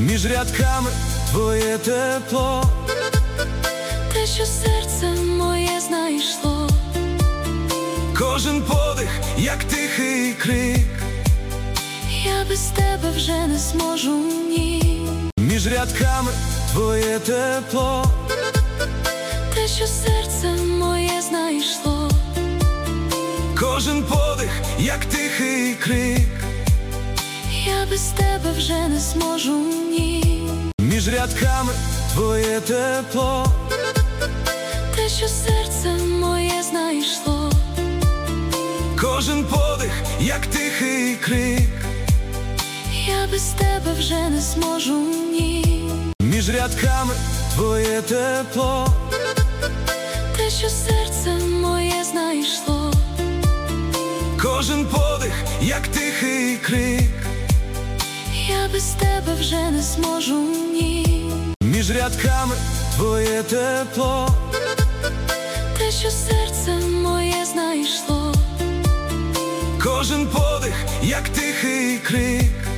Між рядками твоє тепло, те, що серце моє знайшло. кожен подих, як тихий крик. Я без тебе вже не зможу, ні. Між рядками твоє тепло, те, що серце моє знайшло. кожен подих, як тихий крик. Я без тебе вже не зможу, ні. Між рядками твоє тепло, те, що серце моє знайшло. кожен подих, як тихий крик. Я без тебе вже не зможу, ні. Між рядками твоє тепло, те, що серце моє знайшло. кожен подих, як тихий крик. Я без тебе вже не зможу, ні. Між рядками твоє тепло, те, що серце моє знайшло. кожен подих, як тихий крик.